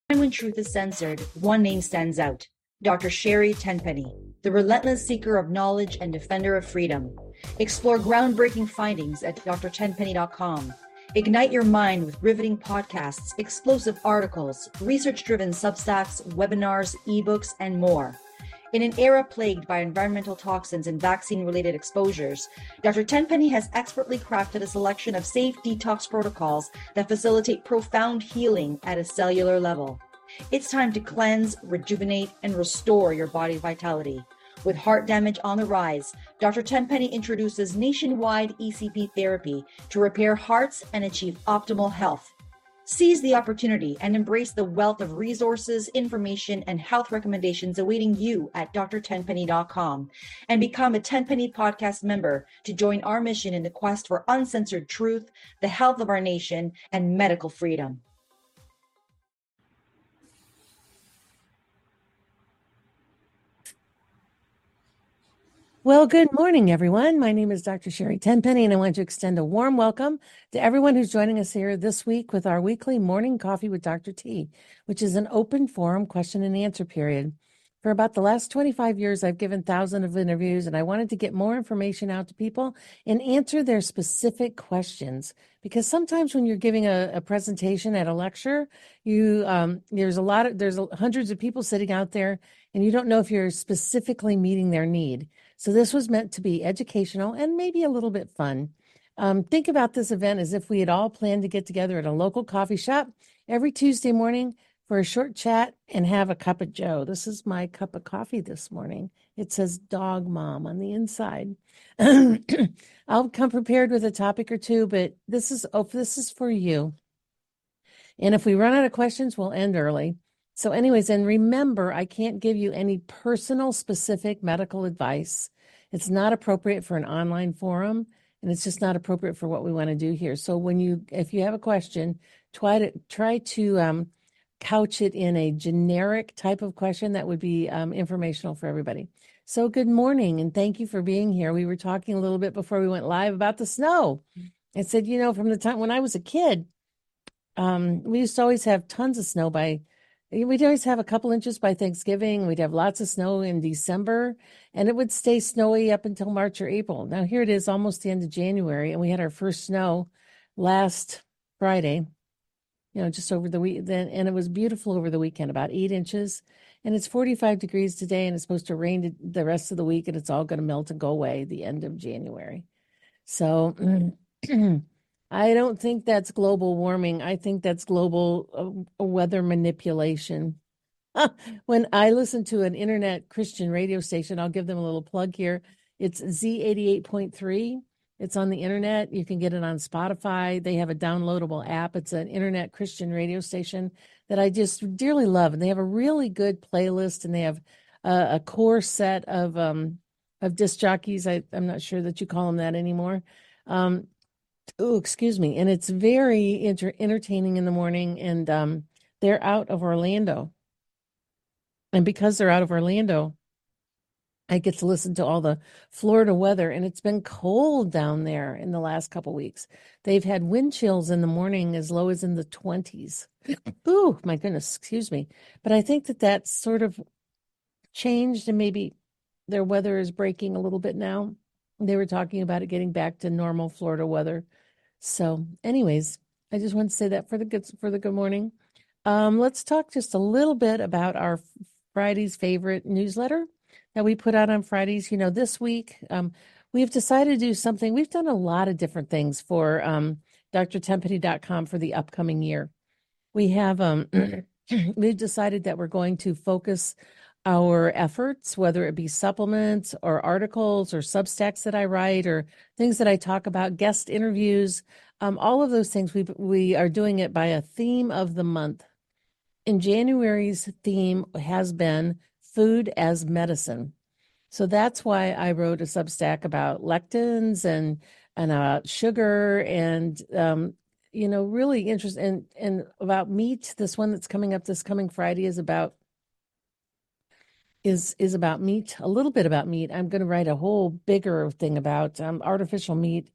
When truth is censored, one name stands out: Dr. Sherry Tenpenny, the relentless seeker of knowledge and defender of freedom. Explore groundbreaking findings at drtenpenny.com. Ignite your mind with riveting podcasts, explosive articles, research-driven Substacks, webinars, ebooks, and more. In an era plagued by environmental toxins and vaccine-related exposures, Dr. Tenpenny has expertly crafted a selection of safe detox protocols that facilitate profound healing at a cellular level. It's time to cleanse, rejuvenate, and restore your body vitality. With heart damage on the rise, Dr. Tenpenny introduces nationwide ECP therapy to repair hearts and achieve optimal health. Seize the opportunity and embrace the wealth of resources, information, and health recommendations awaiting you at drtenpenny.com, and become a Tenpenny Podcast member to join our mission in the quest for uncensored truth, the health of our nation, and medical freedom. Well, good morning, everyone. My name is Dr. Sherry Tenpenny, and I want to extend a warm welcome to everyone who's joining us here this week with our weekly Morning Coffee with Dr. T, which is an open forum question and answer period. For about the last 25 years, I've given thousands of interviews, and I wanted to get more information out to people and answer their specific questions. Because sometimes when you're giving a presentation at a lecture, there's hundreds of people sitting out there, and you don't know if you're specifically meeting their need. So this was meant to be educational and maybe a little bit fun. Think about this event as if we had all planned to get together at a local coffee shop every Tuesday morning for a short chat and have a cup of joe. This is my cup of coffee this morning. It says Dog Mom on the inside. I'll come prepared with a topic or two, but this is for you. And if we run out of questions, we'll end early. So anyways, and remember, I can't give you any personal specific medical advice. It's not appropriate for an online forum, and it's just not appropriate for what we want to do here. So if you have a question, try to couch it in a generic type of question that would be informational for everybody. So good morning, and thank you for being here. We were talking a little bit before we went live about the snow. I said, from the time when I was a kid, we used to always have tons of snow we'd always have a couple inches by Thanksgiving. We'd have lots of snow in December, and it would stay snowy up until March or April. Now here it is, almost the end of January, and we had our first snow last Friday, just over the week then, and it was beautiful over the weekend, about 8 inches, and it's 45 degrees today, and it's supposed to rain the rest of the week, and it's all going to melt and go away the end of January. So I don't think that's global warming. I think that's global weather manipulation. When I listen to an internet Christian radio station, I'll give them a little plug here. It's Z88.3. It's on the internet. You can get it on Spotify. They have a downloadable app. It's an internet Christian radio station that I just dearly love. And they have a really good playlist, and they have a core set of disc jockeys. I'm not sure that you call them that anymore. Excuse me. And it's very entertaining in the morning. And they're out of Orlando. And because they're out of Orlando, I get to listen to all the Florida weather. And it's been cold down there in the last couple of weeks. They've had wind chills in the morning as low as in the 20s. Ooh, my goodness. Excuse me. But I think that's sort of changed, and maybe their weather is breaking a little bit now. They were talking about it getting back to normal Florida weather. So anyways, I just want to say that for the good morning. Let's talk just a little bit about our Friday's favorite newsletter that we put out on Fridays. This week, we've decided to do something. We've done a lot of different things for drtenpenny.com for the upcoming year. We have we've decided that we're going to focus our efforts, whether it be supplements or articles or Substacks that I write or things that I talk about, guest interviews, all of those things, we are doing it by a theme of the month. In January's theme has been food as medicine. So that's why I wrote a Substack about lectins and about sugar and, really interesting and about meat. This one that's coming up this coming Friday is about meat, a little bit about meat. I'm going to write a whole bigger thing about artificial meat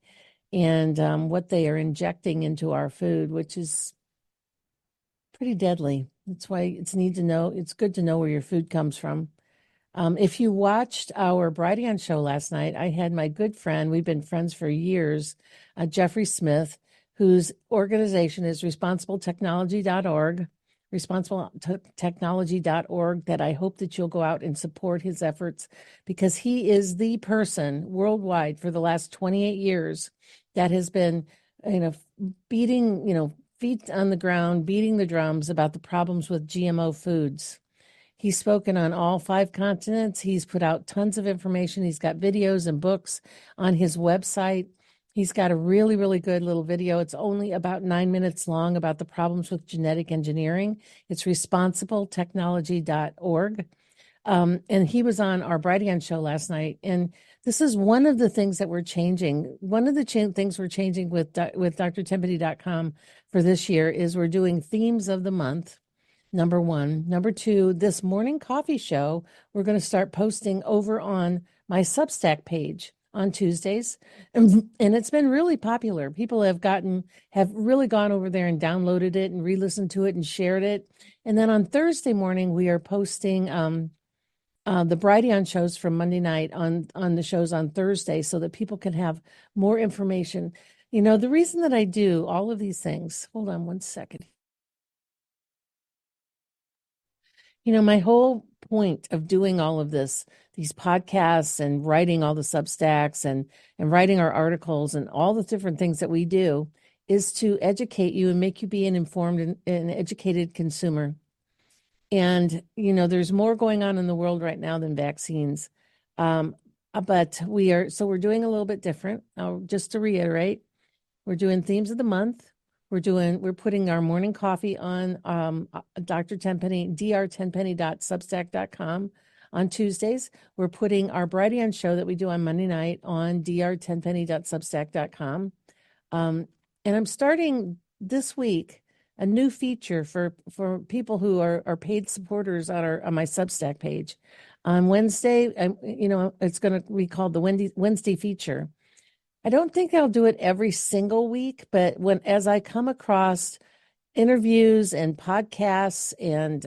and what they are injecting into our food, which is pretty deadly. That's why it's good to know where your food comes from. If you watched our Brighteon show last night, I had my good friend, we've been friends for years, Jeffrey Smith, whose organization is responsibletechnology.org, responsibletechnology.org, that I hope that you'll go out and support his efforts, because he is the person worldwide for the last 28 years that has been, beating, feet on the ground, beating the drums about the problems with GMO foods. He's spoken on all 5 continents. He's put out tons of information. He's got videos and books on his website. He's got a really, really good little video. It's only about 9 minutes long about the problems with genetic engineering. It's responsibletechnology.org. And he was on our Brighteon show last night. And this is one of the things that we're changing. One of the things we're changing with drtenpenny.com for this year is we're doing themes of the month. Number 1. Number 2, this morning coffee show, we're going to start posting over on my Substack page on Tuesdays. And it's been really popular. People have really gone over there and downloaded it and re-listened to it and shared it. And then on Thursday morning, we are posting the Brighteon shows from Monday night on the shows on Thursday, so that people can have more information. The reason that I do all of these things, hold on one second. My whole point of doing all of these podcasts and writing all the Substacks and writing our articles and all the different things that we do is to educate you and make you be an informed and educated consumer. And, there's more going on in the world right now than vaccines. But we're doing a little bit different. Just to reiterate, we're doing themes of the month. We're putting our morning coffee on Dr. Tenpenny, drtenpenny.substack.com on Tuesdays. We're putting our Brighteon show that we do on Monday night on drtenpenny.substack.com. And I'm starting this week a new feature for people who are paid supporters on my Substack page. On Wednesday, it's going to be called the Wednesday feature. I don't think I'll do it every single week, but as I come across interviews and podcasts and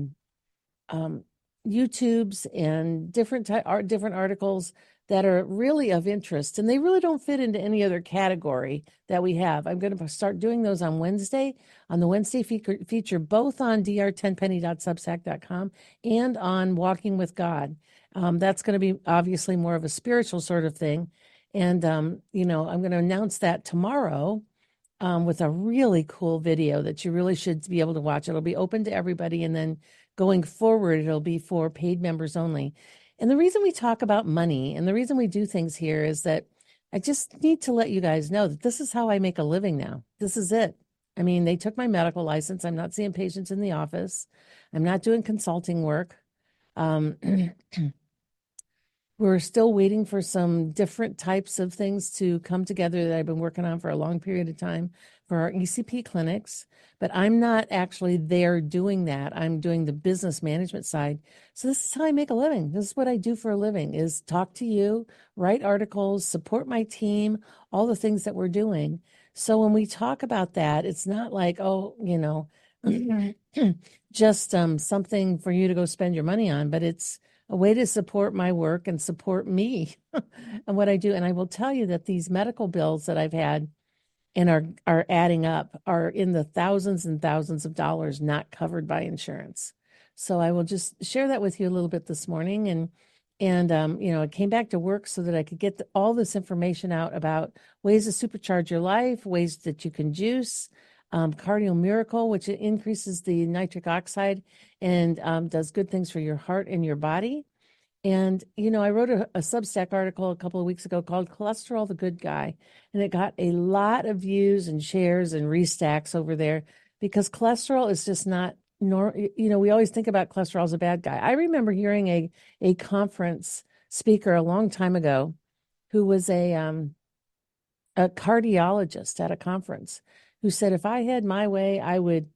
YouTubes and different articles that are really of interest, and they really don't fit into any other category that we have, I'm going to start doing those on Wednesday, on the Wednesday feature, both on drtenpenny.substack.com and on Walking with God. That's going to be obviously more of a spiritual sort of thing. And, I'm going to announce that tomorrow with a really cool video that you really should be able to watch. It'll be open to everybody. And then going forward, it'll be for paid members only. And the reason we talk about money and the reason we do things here is that I just need to let you guys know that this is how I make a living now. This is it. I mean, they took my medical license. I'm not seeing patients in the office. I'm not doing consulting work. We're still waiting for some different types of things to come together that I've been working on for a long period of time for our ECP clinics, but I'm not actually there doing that. I'm doing the business management side. So this is how I make a living. This is what I do for a living, is talk to you, write articles, support my team, all the things that we're doing. So when we talk about that, it's not like, just something for you to go spend your money on, but it's a way to support my work and support me and what I do. And I will tell you that these medical bills that I've had and are adding up are in the thousands and thousands of dollars not covered by insurance. So I will just share that with you a little bit this morning. And I came back to work so that I could get all this information out about ways to supercharge your life, ways that you can juice, Cardio Miracle, which increases the nitric oxide and does good things for your heart and your body. And, I wrote a Substack article a couple of weeks ago called Cholesterol, the Good Guy. And it got a lot of views and shares and restacks over there because cholesterol is just not, we always think about cholesterol as a bad guy. I remember hearing a conference speaker a long time ago who was a cardiologist at a conference who said, if I had my way, I would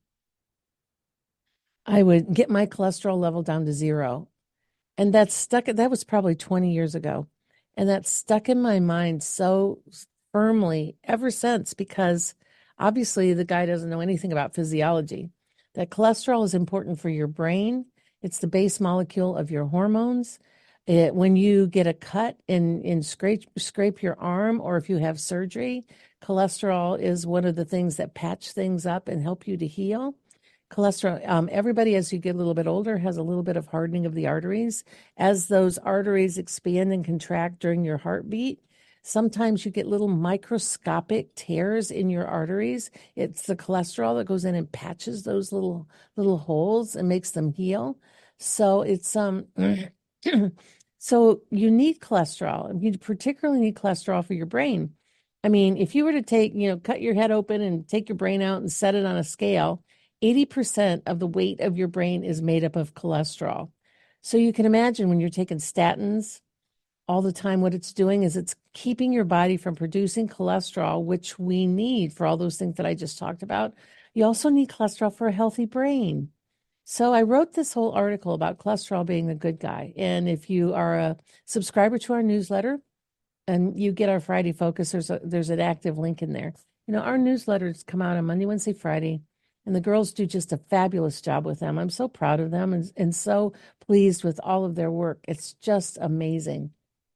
get my cholesterol level down to 0. And that was probably 20 years ago. And that's stuck in my mind so firmly ever since, because obviously the guy doesn't know anything about physiology. that cholesterol is important for your brain. It's the base molecule of your hormones. When you get a cut and scrape your arm, or if you have surgery, cholesterol is one of the things that patch things up and help you to heal. Cholesterol, everybody as you get a little bit older has a little bit of hardening of the arteries. As those arteries expand and contract during your heartbeat, sometimes you get little microscopic tears in your arteries. It's the cholesterol that goes in and patches those little holes and makes them heal. So it's so you need cholesterol. You particularly need cholesterol for your brain. I mean, if you were to take, cut your head open and take your brain out and set it on a scale, 80% of the weight of your brain is made up of cholesterol. So you can imagine when you're taking statins all the time, what it's doing is it's keeping your body from producing cholesterol, which we need for all those things that I just talked about. You also need cholesterol for a healthy brain. So I wrote this whole article about cholesterol being the good guy. And if you are a subscriber to our newsletter and you get our Friday focus, there's an active link in there. Our newsletters come out on Monday, Wednesday, Friday, and the girls do just a fabulous job with them. I'm so proud of them and so pleased with all of their work. It's just amazing.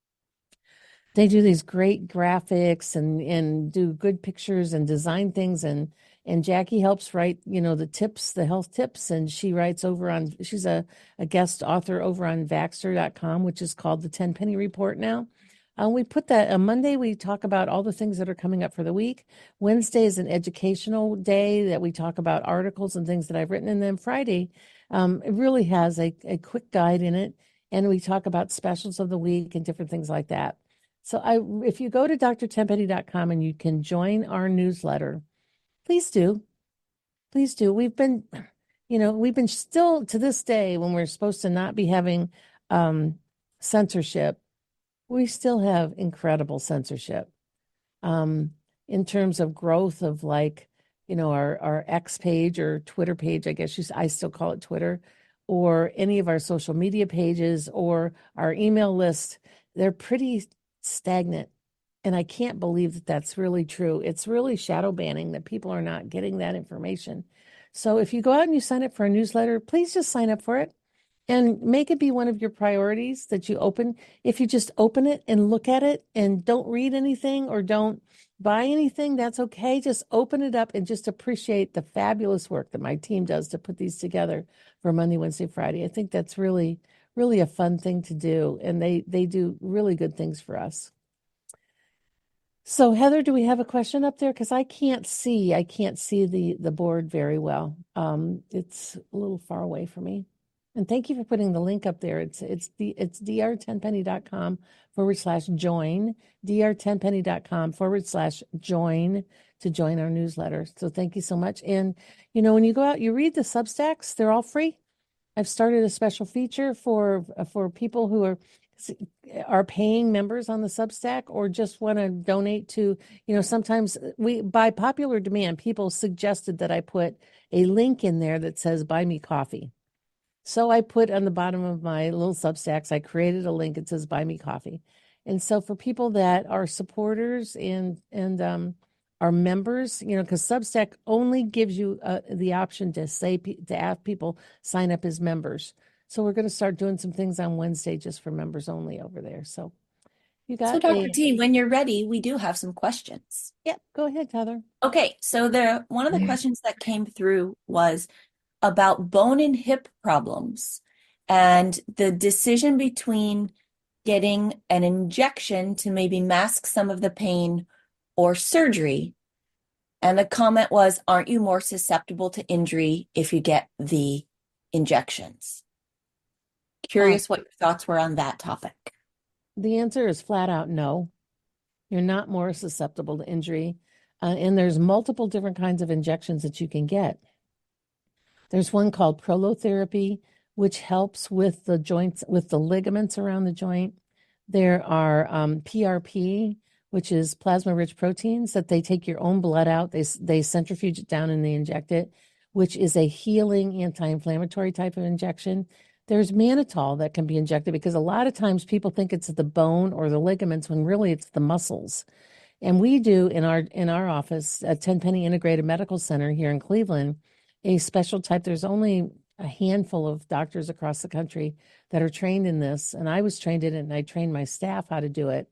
They do these great graphics and do good pictures and design things, and Jackie helps write, the tips, the health tips, and she writes she's a guest author over on Vaxxer.com, which is called the 10 Penny Report now. We put that on Monday. We talk about all the things that are coming up for the week. Wednesday is an educational day that we talk about articles and things that I've written. And then Friday, it really has a quick guide in it. And we talk about specials of the week and different things like that. So if you go to drtenpenny.com and you can join our newsletter, please do. Please do. We've been still to this day, when we're supposed to not be having censorship, we still have incredible censorship in terms of growth of our X page or Twitter page, I still call it Twitter, or any of our social media pages or our email list. They're pretty stagnant. And I can't believe that that's really true. It's really shadow banning that people are not getting that information. So if you go out and you sign up for a newsletter, please just sign up for it and make it be one of your priorities that you open. If you just open it and look at it and don't read anything or don't buy anything, that's okay. Just open it up and just appreciate the fabulous work that my team does to put these together for Monday, Wednesday, Friday. I think that's really, really a fun thing to do. And they do really good things for us. So Heather, do we have a question up there? Because I can't see the board very well. It's a little far away for me. And thank you for putting the link up there. It's dr10penny.com/join, dr10penny.com/join to join our newsletter. So thank you so much. And when you go out, you read the Substacks, they're all free. I've started a special feature for people who are paying members on the Substack or just want to donate to, sometimes by popular demand, people suggested that I put a link in there that says buy me coffee. So I put on the bottom of my little Substacks, I created a link that says buy me coffee. And so for people that are supporters and are members, because Substack only gives you the option to have people sign up as members. So we're going to start doing some things on Wednesday just for members only over there. So you got. So Dr. T, when you're ready, we do have some questions. Yeah, go ahead, Heather. Okay, so one of the questions that came through was about bone and hip problems and the decision between getting an injection to maybe mask some of the pain or surgery. And the comment was, aren't you more susceptible to injury if you get the injections? Curious what your thoughts were on that topic. The answer is flat out no. You're not more susceptible to injury. And there's multiple different kinds of injections that you can get. There's one called prolotherapy, which helps with the joints, with the ligaments around the joint. There are PRP, which is plasma-rich proteins that they take your own blood out. They centrifuge it down and they inject it, which is a healing anti-inflammatory type of injection. There's mannitol that can be injected because a lot of times people think it's the bone or the ligaments when really it's the muscles. And we do in our office at Tenpenny Integrated Medical Center here in Cleveland, a special type. There's only a handful of doctors across the country that are trained in this, and I was trained in it, and I trained my staff how to do it.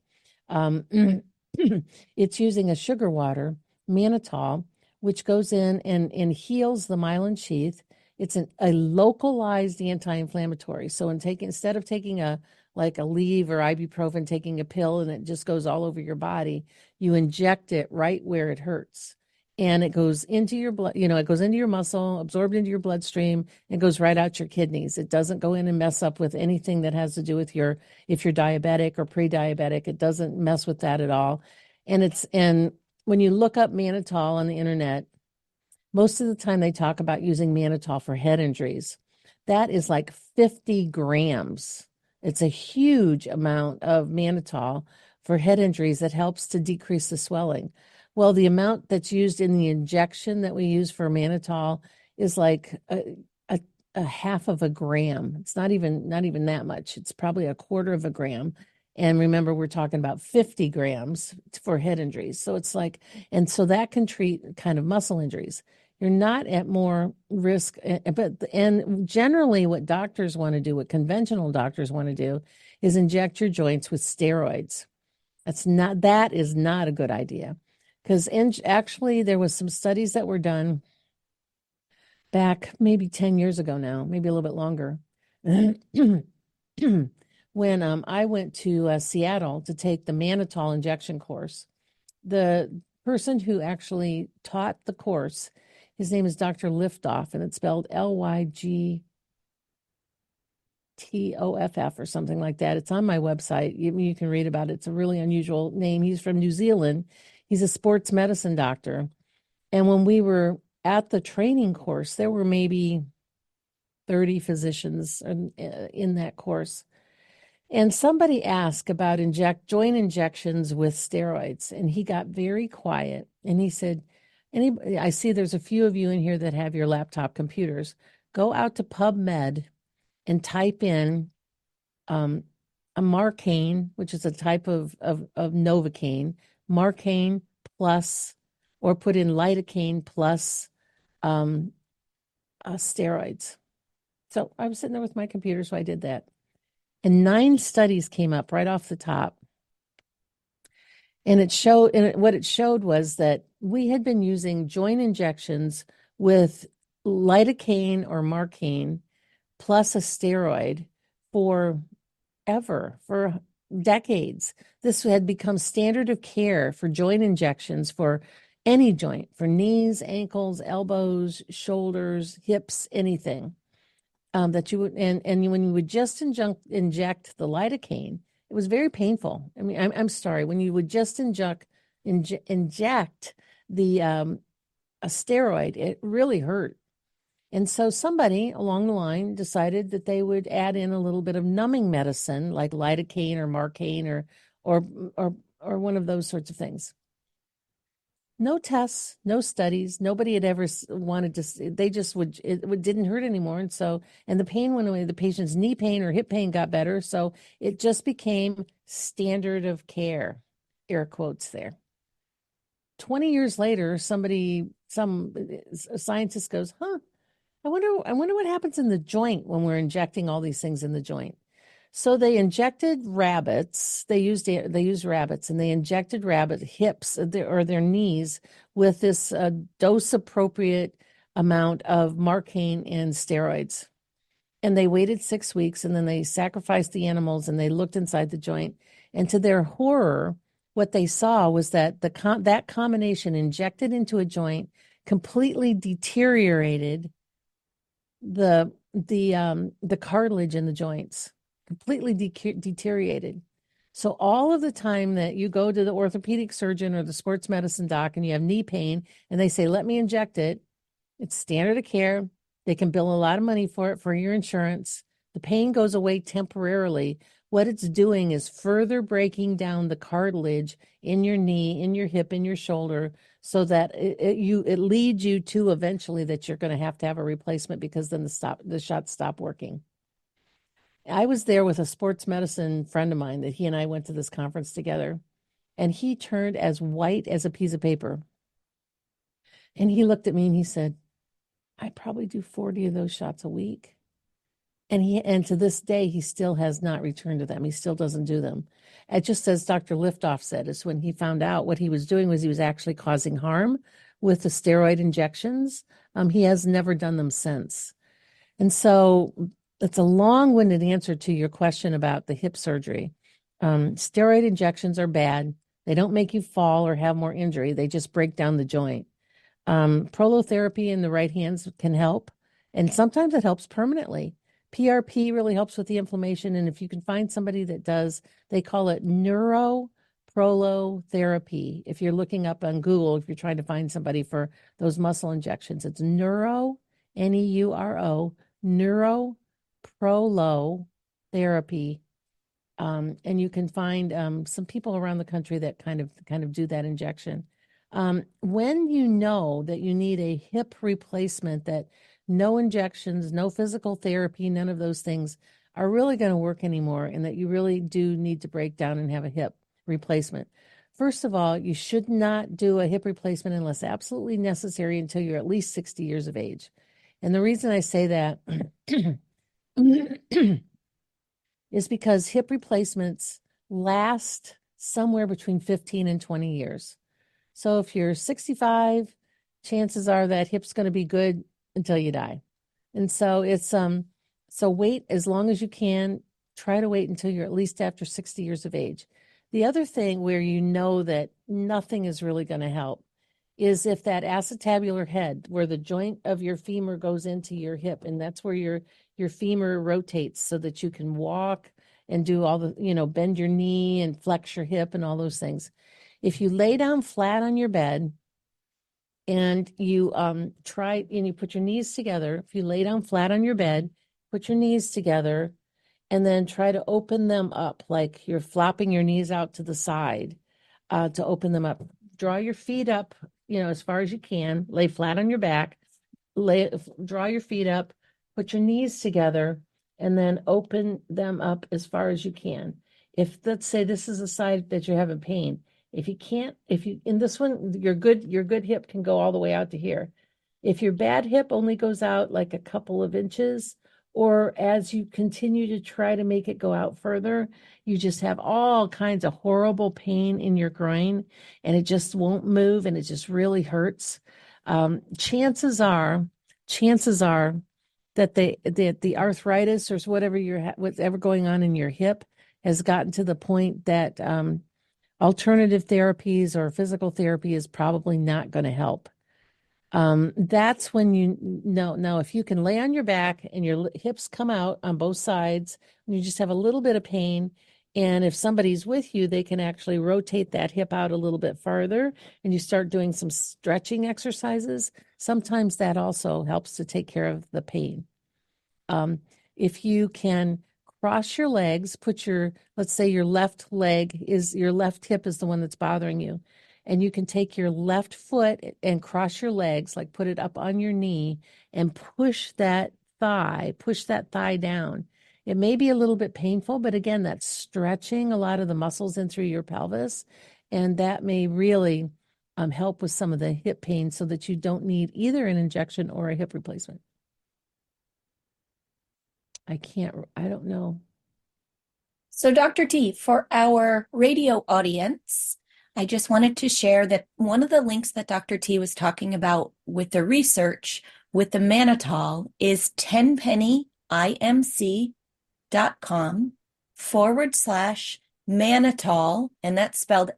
It's using a sugar water, mannitol, which goes in and heals the myelin sheath. It's a localized anti-inflammatory. So instead of taking a Aleve or ibuprofen, taking a pill and it just goes all over your body, you inject it right where it hurts. And it goes into your blood, it goes into your muscle, absorbed into your bloodstream, and goes right out your kidneys. It doesn't go in and mess up with anything that has to do with if you're diabetic or pre-diabetic. It doesn't mess with that at all. And when you look up mannitol on the internet, most of the time they talk about using mannitol for head injuries. That is like 50 grams. It's a huge amount of mannitol for head injuries that helps to decrease the swelling. Well, the amount that's used in the injection that we use for mannitol is like a half of a gram. It's not even that much. It's probably a quarter of a gram. And remember, we're talking about 50 grams for head injuries. So it's like, and so that can treat kind of muscle injuries. You're not at more risk, and generally what doctors want to do, what conventional doctors want to do, is inject your joints with steroids. That is not a good idea. Because actually, there was some studies that were done back maybe 10 years ago now, maybe a little bit longer, when I went to Seattle to take the mannitol injection course. The person who actually taught the course, his name is Dr. Liftoff, and it's spelled Lygtoff or something like that. It's on my website. You can read about it. It's a really unusual name. He's from New Zealand. He's a sports medicine doctor. And when we were at the training course, there were maybe 30 physicians in that course. And somebody asked about joint injections with steroids, and he got very quiet. And he said, I see there's a few of you in here that have your laptop computers. Go out to PubMed and type in a Marcaine, which is a type of Novocaine, Marcaine plus, or put in lidocaine plus steroids. So I was sitting there with my computer, so I did that. And 9 studies came up right off the top. And what it showed was that we had been using joint injections with lidocaine or Marcaine plus a steroid for decades. This had become standard of care for joint injections for any joint, for knees, ankles, elbows, shoulders, hips, anything. That you would, and when you would just inject the lidocaine, it was very painful. I mean, I'm sorry, when you would just inject the a steroid, it really hurt. And so somebody along the line decided that they would add in a little bit of numbing medicine like lidocaine or Marcaine or one of those sorts of things. No tests, no studies. Nobody had ever wanted to. They just didn't hurt anymore, and the pain went away. The patient's knee pain or hip pain got better, so it just became standard of care. Air quotes there. 20 years later, some scientist goes, I wonder what happens in the joint when we're injecting all these things in the joint. So they injected rabbits. They used rabbits, and they injected rabbit hips or their knees with this dose appropriate amount of Marcaine and steroids. And they waited 6 weeks, and then they sacrificed the animals, and they looked inside the joint. And to their horror, what they saw was that that combination injected into a joint completely deteriorated the cartilage in the joints. Completely deteriorated. So all of the time that you go to the orthopedic surgeon or the sports medicine doc and you have knee pain and they say, let me inject it, it's standard of care. They can bill a lot of money for it for your insurance. The pain goes away temporarily. What it's doing is further breaking down the cartilage in your knee, in your hip, in your shoulder, so that it leads you to eventually that you're going to have a replacement, because then the shots stop working. I was there with a sports medicine friend of mine that he and I went to this conference together, and he turned as white as a piece of paper. And he looked at me and he said, I probably do 40 of those shots a week. And to this day, he still has not returned to them. He still doesn't do them. It just as Dr. Liftoff said, is when he found out what he was doing was he was actually causing harm with the steroid injections. He has never done them since. And so it's a long-winded answer to your question about the hip surgery. Steroid injections are bad. They don't make you fall or have more injury. They just break down the joint. Prolotherapy in the right hands can help, and sometimes it helps permanently. PRP really helps with the inflammation, and if you can find somebody that does, they call it neuroprolotherapy. If you're looking up on Google, if you're trying to find somebody for those muscle injections, it's Neuro, neuroprolotherapy. And you can find some people around the country that kind of do that injection. When you know that you need a hip replacement, that no injections, no physical therapy, none of those things are really going to work anymore, and that you really do need to break down and have a hip replacement. First of all, you should not do a hip replacement unless absolutely necessary until you're at least 60 years of age. And the reason I say that is because hip replacements last somewhere between 15 and 20 years. So if you're 65, chances are that hip's going to be good until you die. And so it's so wait as long as you can. Try to wait until you're at least after 60 years of age. The other thing where you know that nothing is really going to help is if that acetabular head, where the joint of your femur goes into your hip, and that's where your femur rotates so that you can walk and do all the, bend your knee and flex your hip and all those things. If you lay down flat on your bed and you try and you put your knees together, if you lay down flat on your bed, put your knees together, and then try to open them up like you're flopping your knees out to the side to open them up. Draw your feet up, as far as you can. Lay flat on your back. Draw your feet up, put your knees together, and then open them up as far as you can. If, let's say, this is a side that you're having pain, in this one, your good hip can go all the way out to here. If your bad hip only goes out like a couple of inches, or as you continue to try to make it go out further, you just have all kinds of horrible pain in your groin, and it just won't move, and it just really hurts. Chances are that the arthritis or whatever going on in your hip has gotten to the point that alternative therapies or physical therapy is probably not going to help. That's when you know. Now, if you can lay on your back and your hips come out on both sides, and you just have a little bit of pain, and if somebody's with you, they can actually rotate that hip out a little bit farther, and you start doing some stretching exercises. Sometimes that also helps to take care of the pain. If you can cross your legs, let's say your left hip is the one that's bothering you. And you can take your left foot and cross your legs, like put it up on your knee and push that thigh down. It may be a little bit painful, but again, that's stretching a lot of the muscles in through your pelvis. And that may really help with some of the hip pain so that you don't need either an injection or a hip replacement. I don't know. So Dr. T, for our radio audience, I just wanted to share that one of the links that Dr. T was talking about with the research with the mannitol is tenpenny.com/mannitol, and that's spelled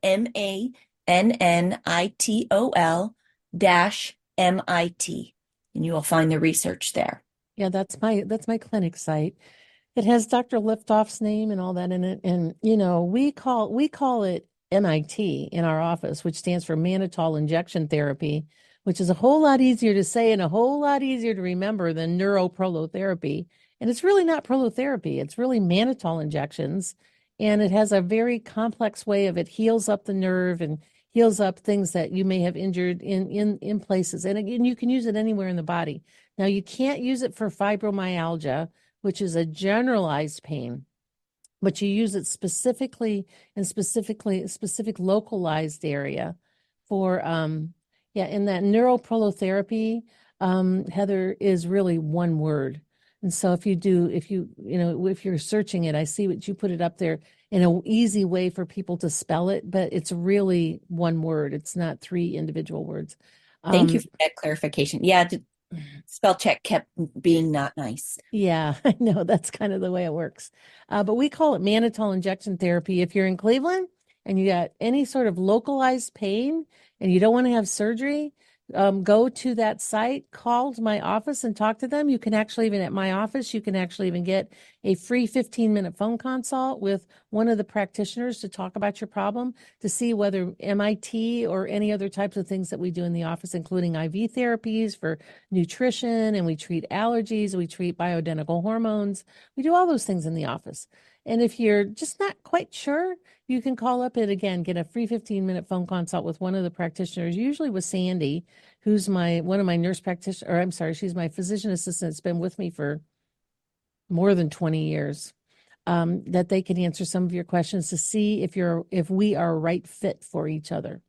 MANNITOL-MIT, and you will find the research there. Yeah, that's my clinic site. It has Dr. Liftoff's name and all that in it, and we call it MIT in our office, which stands for mannitol injection therapy, which is a whole lot easier to say and a whole lot easier to remember than neuroprolotherapy. And it's really not prolotherapy; it's really mannitol injections, and it has a very complex way of it heals up the nerve and heals up things that you may have injured in places. And again, you can use it anywhere in the body. Now, you can't use it for fibromyalgia, which is a generalized pain, but you use it specific localized area for, in that neuroprolotherapy, Heather, is really one word. And so if you're searching it, I see what you put it up there in an easy way for people to spell it, but it's really one word. It's not three individual words. Thank you for that clarification. Yeah, spell check kept being not nice. Yeah, I know that's kind of the way it works. But we call it mannitol injection therapy. If you're in Cleveland and you got any sort of localized pain and you don't want to have surgery, go to that site, call my office and talk to them. You can actually, even at my office, you can actually even get a free 15-minute phone consult with one of the practitioners to talk about your problem, to see whether MIT or any other types of things that we do in the office, including IV therapies for nutrition, and we treat allergies, we treat bioidentical hormones. We do all those things in the office. And if you're just not quite sure, you can call up and again get a free 15-minute phone consult with one of the practitioners, usually with Sandy, who's one of my nurse practitioners, or I'm sorry, she's my physician assistant that's been with me for more than 20 years. That they can answer some of your questions to see if we are a right fit for each other.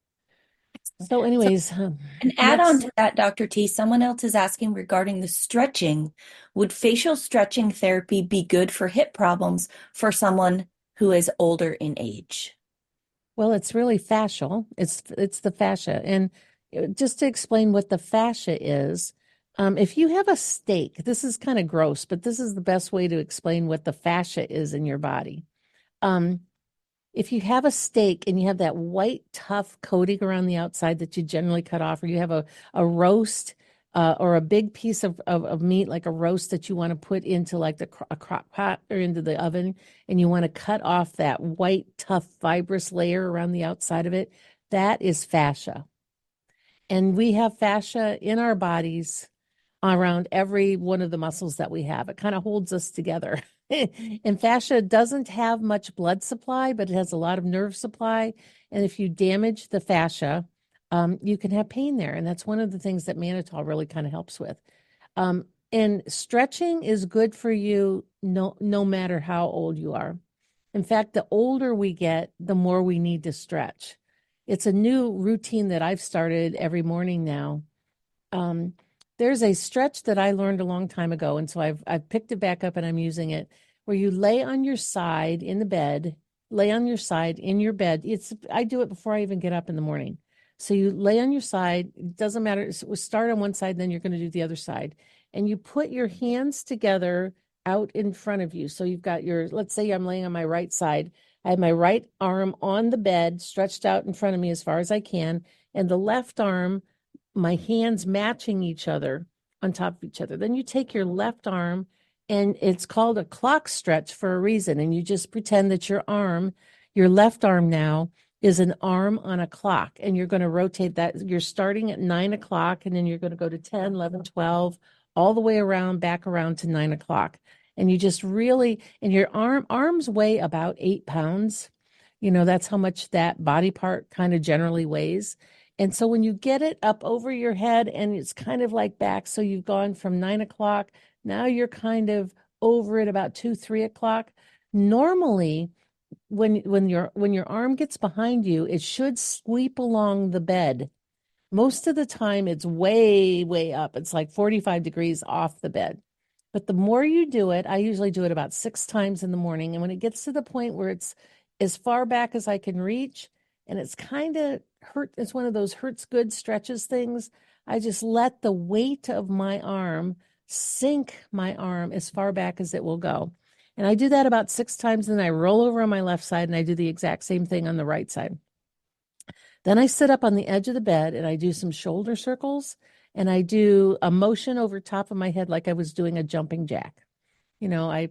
So anyways, an add-on to that, Dr. T, someone else is asking regarding the stretching. Would facial stretching therapy be good for hip problems for someone who is older in age? Well, it's really fascial. It's the fascia. And just to explain what the fascia is, if you have a steak, this is kind of gross, but this is the best way to explain what the fascia is in your body. If you have a steak and you have that white, tough coating around the outside that you generally cut off, or you have a roast or a big piece of meat, like a roast that you want to put into like a crock pot or into the oven, and you want to cut off that white, tough, fibrous layer around the outside of it, that is fascia. And we have fascia in our bodies around every one of the muscles that we have. It kind of holds us together. And fascia doesn't have much blood supply, but it has a lot of nerve supply. And if you damage the fascia, you can have pain there. And that's one of the things that mannitol really kind of helps with. And stretching is good for you no matter how old you are. In fact, the older we get, the more we need to stretch. It's a new routine that I've started every morning now. There's a stretch that I learned a long time ago, and so I've picked it back up and I'm using it, where you lay on your side in the bed, lay on your side in your bed. I do it before I even get up in the morning. So you lay on your side, it doesn't matter. So start on one side, then you're going to do the other side. And you put your hands together out in front of you. So you've got let's say I'm laying on my right side. I have my right arm on the bed, stretched out in front of me as far as I can, and the left arm, my hands matching each other on top of each other. Then you take your left arm, and it's called a clock stretch for a reason. And you just pretend that your left arm now is an arm on a clock, and you're going to rotate that. You're starting at 9 o'clock, and then you're going to go to 10, 11, 12, all the way around, back around to 9 o'clock. And you just really, and your arms weigh about 8 pounds. That's how much that body part kind of generally weighs. And so when you get it up over your head and it's kind of like back, so you've gone from 9 o'clock, now you're kind of over it about 2, 3 o'clock. Normally, when your arm gets behind you, it should sweep along the bed. Most of the time, it's way, way up. It's like 45 degrees off the bed. But the more you do it, I usually do it about 6 times in the morning. And when it gets to the point where it's as far back as I can reach, and it's kind of it's one of those hurts good stretches things, I just let the weight of my arm sink my arm as far back as it will go. And I do that about 6 times, and then I roll over on my left side, and I do the exact same thing on the right side. Then I sit up on the edge of the bed, and I do some shoulder circles, and I do a motion over top of my head like I was doing a jumping jack. I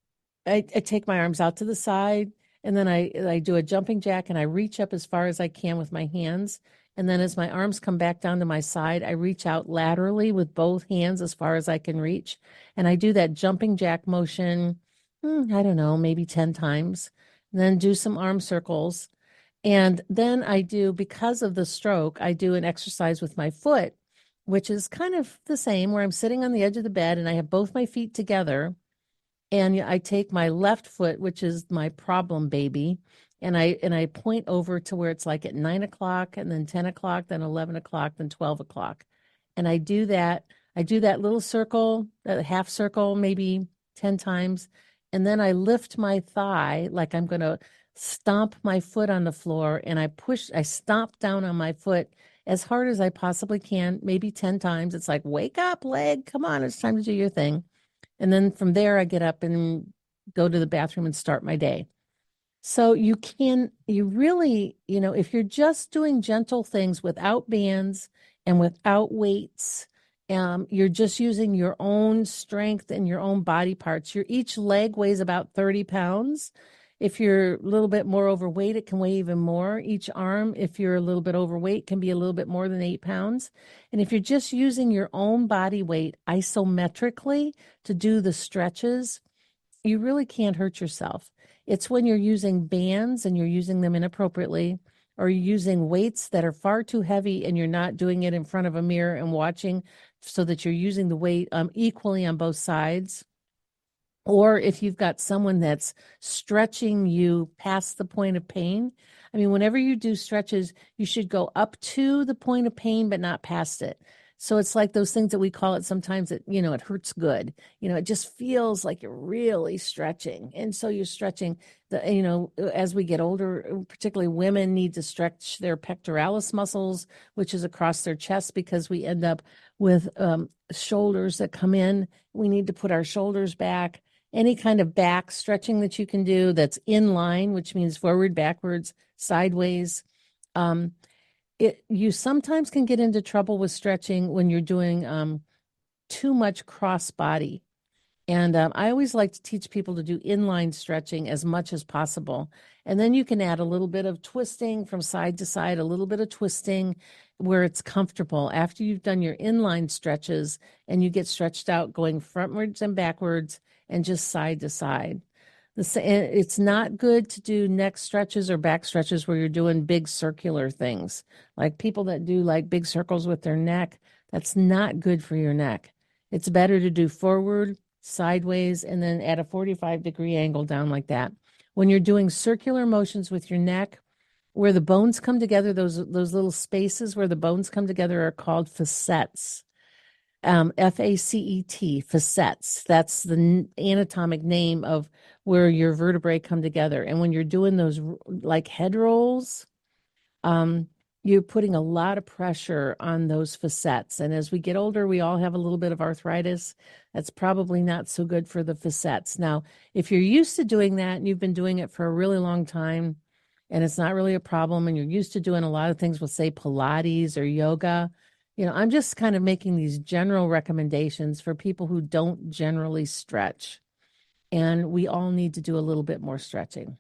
take my arms out to the side, and then I do a jumping jack, and I reach up as far as I can with my hands. And then as my arms come back down to my side, I reach out laterally with both hands as far as I can reach. And I do that jumping jack motion, I don't know, maybe 10 times. And then do some arm circles. And then because of the stroke, I do an exercise with my foot, which is kind of the same, where I'm sitting on the edge of the bed and I have both my feet together. And I take my left foot, which is my problem baby, and I point over to where it's like at 9 o'clock, and then 10 o'clock, then 11 o'clock, then 12 o'clock. And I do that. I do that little circle, that half circle, maybe 10 times. And then I lift my thigh like I'm going to stomp my foot on the floor. And I stomp down on my foot as hard as I possibly can, maybe 10 times. It's like, wake up, leg. Come on, it's time to do your thing. And then from there, I get up and go to the bathroom and start my day. So you really, if you're just doing gentle things without bands and without weights, you're just using your own strength and your own body parts. Each leg weighs about 30 pounds. If you're a little bit more overweight, it can weigh even more. Each arm, if you're a little bit overweight, can be a little bit more than 8 pounds. And if you're just using your own body weight isometrically to do the stretches, you really can't hurt yourself. It's when you're using bands and you're using them inappropriately, or you're using weights that are far too heavy and you're not doing it in front of a mirror and watching so that you're using the weight equally on both sides. Or if you've got someone that's stretching you past the point of pain. I mean, whenever you do stretches, you should go up to the point of pain, but not past it. So it's like those things that we call it sometimes it hurts good. It just feels like you're really stretching. And so you're stretching as we get older, particularly women need to stretch their pectoralis muscles, which is across their chest, because we end up with shoulders that come in. We need to put our shoulders back. Any kind of back stretching that you can do that's in line, which means forward, backwards, sideways. You sometimes can get into trouble with stretching when you're doing too much cross body. And I always like to teach people to do inline stretching as much as possible. And then you can add a little bit of twisting from side to side, a little bit of twisting where it's comfortable. After you've done your inline stretches and you get stretched out going frontwards and backwards and just side to side. It's not good to do neck stretches or back stretches where you're doing big circular things. Like people that do like big circles with their neck, that's not good for your neck. It's better to do forward, sideways, and then at a 45-degree angle down like that. When you're doing circular motions with your neck, where the bones come together, those little spaces where the bones come together are called facets. F-A-C-E-T, facets. That's the anatomic name of where your vertebrae come together. And when you're doing those like head rolls, you're putting a lot of pressure on those facets. And as we get older, we all have a little bit of arthritis. That's probably not so good for the facets. Now, if you're used to doing that and you've been doing it for a really long time and it's not really a problem and you're used to doing a lot of things with, say, Pilates or yoga, I'm just kind of making these general recommendations for people who don't generally stretch. And we all need to do a little bit more stretching.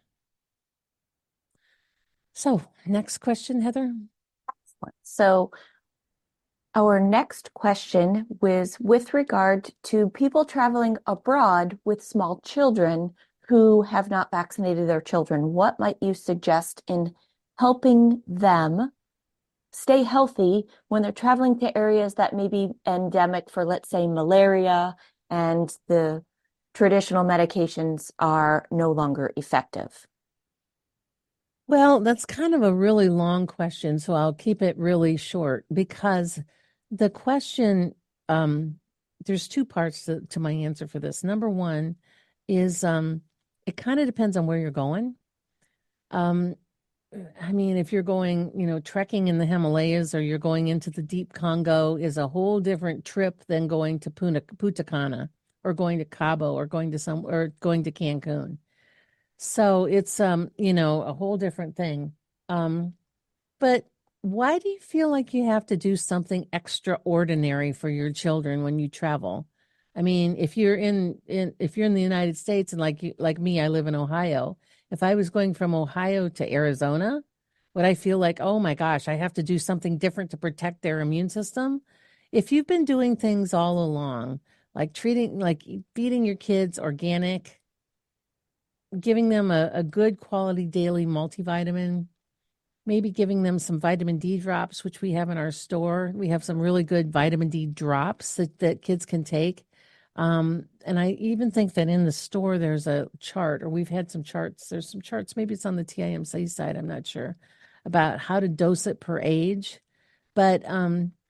So, next question, Heather. So our next question was with regard to people traveling abroad with small children who have not vaccinated their children. What might you suggest in helping them stay healthy when they're traveling to areas that may be endemic for, let's say, malaria, and the traditional medications are no longer effective? Well, that's kind of a really long question, so I'll keep it really short because the question, there's two parts to my answer for this. Number one is it kind of depends on where you're going. I mean, if you're going, trekking in the Himalayas or you're going into the deep Congo is a whole different trip than going to Punta Cana or going to Cabo or going to Cancun. So it's a whole different thing. But why do you feel like you have to do something extraordinary for your children when you travel? I mean, if you're in the United States and like me, I live in Ohio. If I was going from Ohio to Arizona, would I feel like, oh my gosh, I have to do something different to protect their immune system? If you've been doing things all along, like feeding your kids organic, giving them a good quality daily multivitamin, maybe giving them some vitamin D drops, which we have in our store. We have some really good vitamin D drops that kids can take. And I even think that in the store, there's a chart, or we've had some charts. There's some charts, maybe it's on the TIMC side, I'm not sure, about how to dose it per age. But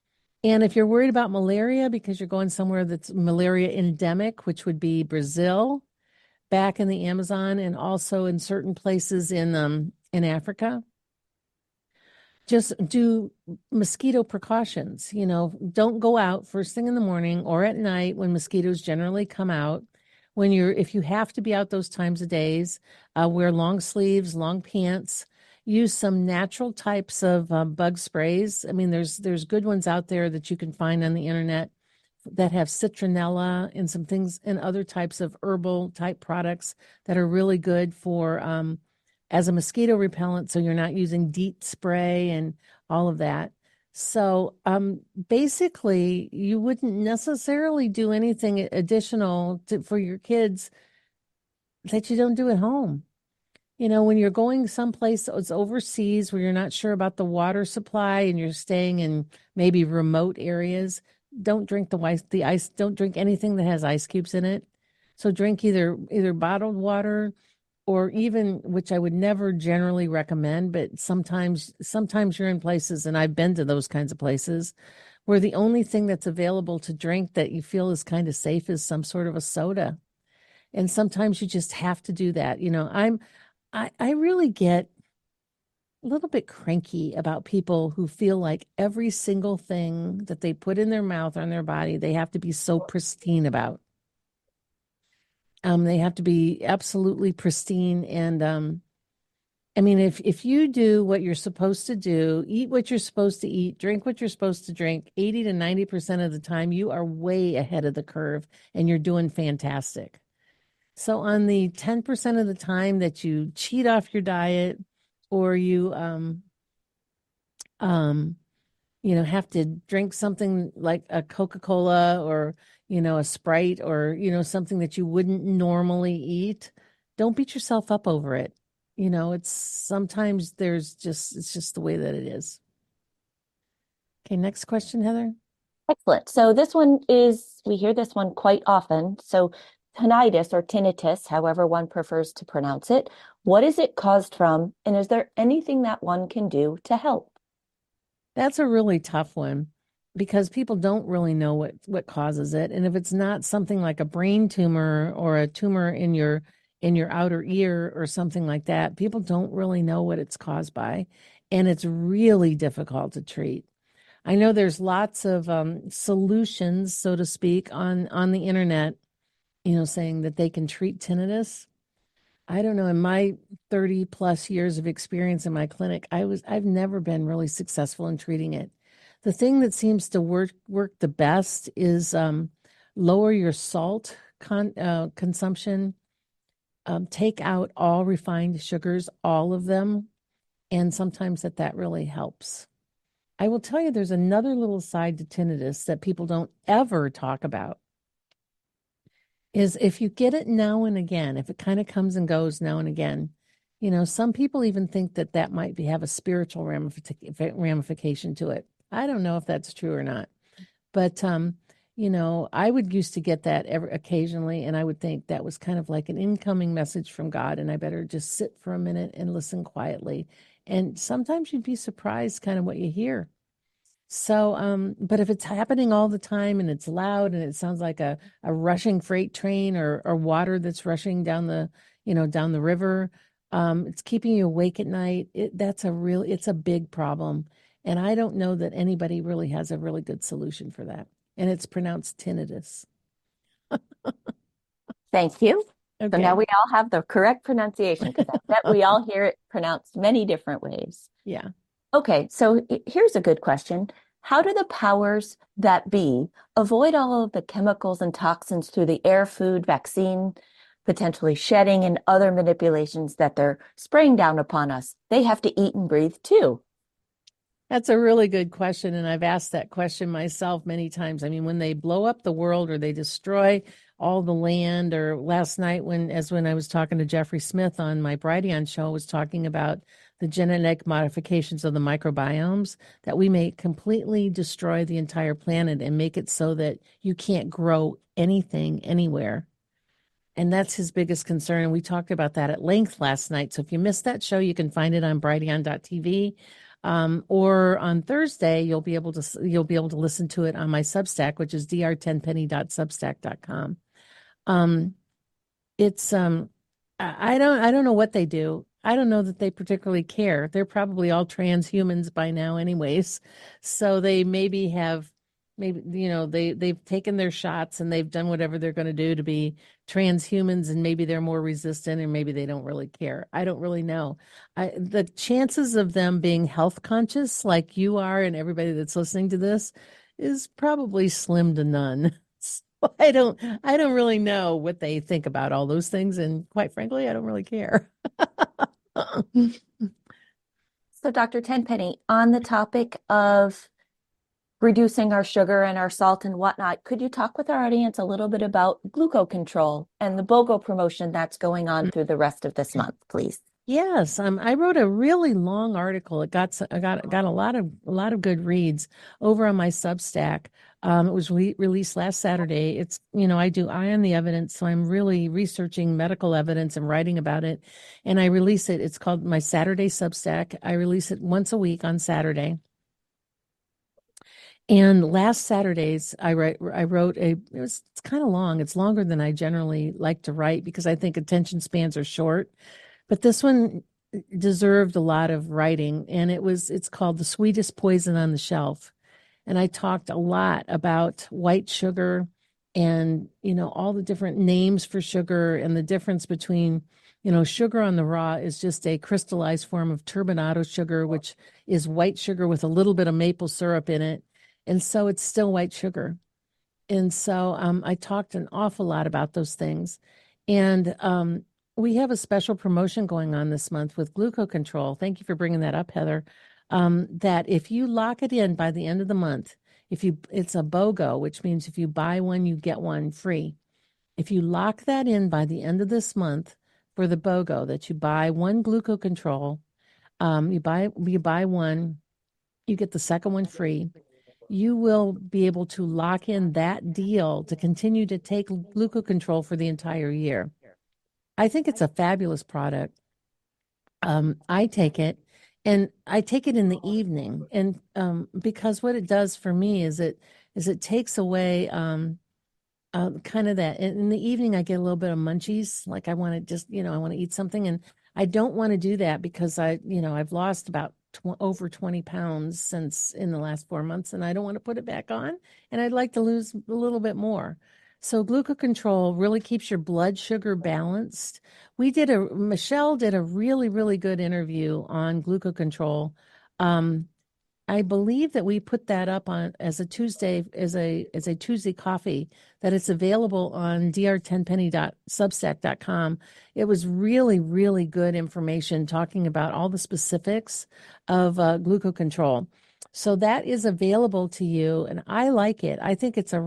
And if you're worried about malaria because you're going somewhere that's malaria endemic, which would be Brazil, back in the Amazon, and also in certain places in Africa, just do mosquito precautions. Don't go out first thing in the morning or at night when mosquitoes generally come out. If you have to be out those times of days, wear long sleeves, long pants. Use some natural types of bug sprays. I mean, there's good ones out there that you can find on the internet that have citronella and some things and other types of herbal type products that are really good for as a mosquito repellent. So you're not using DEET spray and all of that. So basically, you wouldn't necessarily do anything additional for your kids that you don't do at home. When you're going someplace that's overseas where you're not sure about the water supply and you're staying in maybe remote areas, don't drink the ice. Don't drink anything that has ice cubes in it. So drink either bottled water or even, which I would never generally recommend, but sometimes you're in places, and I've been to those kinds of places, where the only thing that's available to drink that you feel is kind of safe is some sort of a soda. And sometimes you just have to do that. I really get a little bit cranky about people who feel like every single thing that they put in their mouth or in their body, they have to be so pristine about. They have to be absolutely pristine. And I mean, if you do what you're supposed to do, eat what you're supposed to eat, drink what you're supposed to drink, 80 to 90% of the time, you are way ahead of the curve and you're doing fantastic. So on the 10% of the time that you cheat off your diet or you have to drink something like a Coca-Cola or a Sprite or something that you wouldn't normally eat, don't beat yourself up over it. It's sometimes it's just the way that it is. Okay, next question, Heather. Excellent. So we hear this one quite often. So tinnitus or tinnitus, however one prefers to pronounce it, what is it caused from? And is there anything that one can do to help? That's a really tough one because people don't really know what causes it. And if it's not something like a brain tumor or a tumor in your outer ear or something like that, people don't really know what it's caused by. And it's really difficult to treat. I know there's lots of solutions, so to speak, on the internet, saying that they can treat tinnitus. I don't know. In my 30 plus years of experience in my clinic, I've never been really successful in treating it. The thing that seems to work the best is lower your salt consumption, take out all refined sugars, all of them, and sometimes that really helps. I will tell you, there's another little side to tinnitus that people don't ever talk about. Is if you get it now and again, if it kind of comes and goes now and again, some people even think that might have a spiritual ramification to it. I don't know if that's true or not, but I would used to get that occasionally, and I would think that was kind of like an incoming message from God, and I better just sit for a minute and listen quietly. And sometimes you'd be surprised kind of what you hear. So, but if it's happening all the time and it's loud and it sounds like a rushing freight train or water that's rushing down the river, it's keeping you awake at night. It's a big problem. And I don't know that anybody really has a really good solution for that. And it's pronounced tinnitus. Thank you. Okay. So now we all have the correct pronunciation because I bet we all hear it pronounced many different ways. Yeah. Okay, so here's a good question. How do the powers that be avoid all of the chemicals and toxins through the air, food, vaccine, potentially shedding, and other manipulations that they're spraying down upon us? They have to eat and breathe too. That's a really good question, and I've asked that question myself many times. I mean, when they blow up the world or they destroy all the land, or last night when I was talking to Jeffrey Smith on my Brighteon show, was talking about the genetic modifications of the microbiomes, that we may completely destroy the entire planet and make it so that you can't grow anything anywhere. And that's his biggest concern. And we talked about that at length last night. So if you missed that show, you can find it on Brighteon.tv. Or on Thursday, you'll be able to listen to it on my Substack, which is dr10penny.substack.com. It's I don't know what they do. I don't know that they particularly care. They're probably all transhumans by now anyways. So they maybe they've taken their shots and they've done whatever they're going to do to be transhumans, and maybe they're more resistant, and maybe they don't really care. I don't really know. The chances of them being health conscious like you are and everybody that's listening to this is probably slim to none. I don't really know what they think about all those things, and quite frankly, I don't really care. So, Dr. Tenpenny, on the topic of reducing our sugar and our salt and whatnot, could you talk with our audience a little bit about glucose control and the BOGO promotion that's going on through the rest of this month, please? Yes, I wrote a really long article. It got a lot of good reads over on my Substack. It was released last Saturday. It's, I do Eye on the Evidence, so I'm really researching medical evidence and writing about it. And I release it. It's called my Saturday Substack. I release it once a week on Saturday. And last Saturdays, it's kind of long. It's longer than I generally like to write because I think attention spans are short. But this one deserved a lot of writing, and it's called The Sweetest Poison on the Shelf. And I talked a lot about white sugar and, all the different names for sugar and the difference between, sugar on the raw is just a crystallized form of turbinado sugar, which is white sugar with a little bit of maple syrup in it. And so it's still white sugar. And so I talked an awful lot about those things. And we have a special promotion going on this month with Gluco Control. Thank you for bringing that up, Heather. That if you lock it in by the end of the month, it's a BOGO, which means if you buy one, you get one free. If you lock that in by the end of this month for the BOGO, that you buy one Gluco Control, you buy one, you get the second one free. You will be able to lock in that deal to continue to take Gluco Control for the entire year. I think it's a fabulous product. I take it, and I take it in the evening, and because what it does for me is it takes away kind of that. In the evening, I get a little bit of munchies, like I want to just I want to eat something, and I don't want to do that because I've lost about over 20 pounds since in the last 4 months, and I don't want to put it back on, and I'd like to lose a little bit more. So Gluco Control really keeps your blood sugar balanced. Michelle did a really, really good interview on Gluco Control. I believe that we put that up on as a Tuesday coffee, that it's available on dr10penny.substack.com. It was really, really good information talking about all the specifics of Gluco Control. So that is available to you, and I like it. I think it's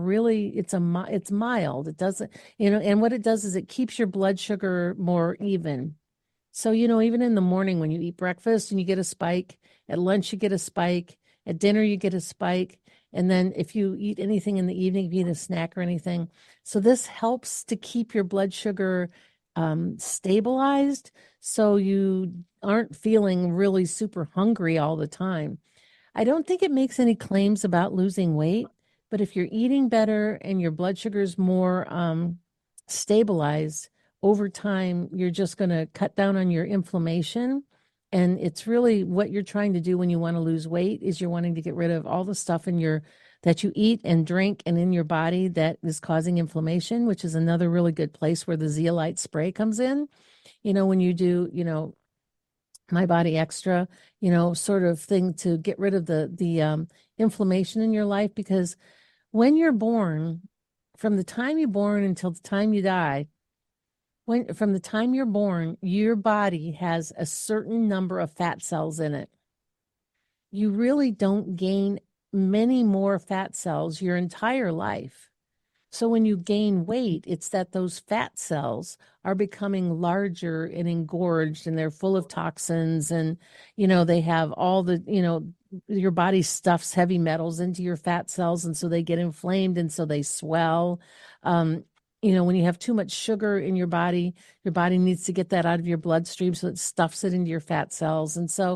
mild. It doesn't, and what it does is it keeps your blood sugar more even. So, even in the morning when you eat breakfast and you get a spike, at lunch you get a spike, at dinner you get a spike, and then if you eat anything in the evening, if you eat a snack or anything. So this helps to keep your blood sugar stabilized so you aren't feeling really super hungry all the time. I don't think it makes any claims about losing weight, but if you're eating better and your blood sugar is more stabilized over time, you're just going to cut down on your inflammation. And it's really what you're trying to do when you want to lose weight is you're wanting to get rid of all the stuff that you eat and drink and in your body that is causing inflammation, which is another really good place where the zeolite spray comes in. When you do, My Body Extra, sort of thing to get rid of the inflammation in your life, because when you're born, from the time you're born until the time you die, from the time you're born, your body has a certain number of fat cells in it. You really don't gain many more fat cells your entire life. So when you gain weight, it's that those fat cells are becoming larger and engorged, and they're full of toxins, and, they have all the, your body stuffs heavy metals into your fat cells, and so they get inflamed, and so they swell. When you have too much sugar in your body needs to get that out of your bloodstream, so it stuffs it into your fat cells. And so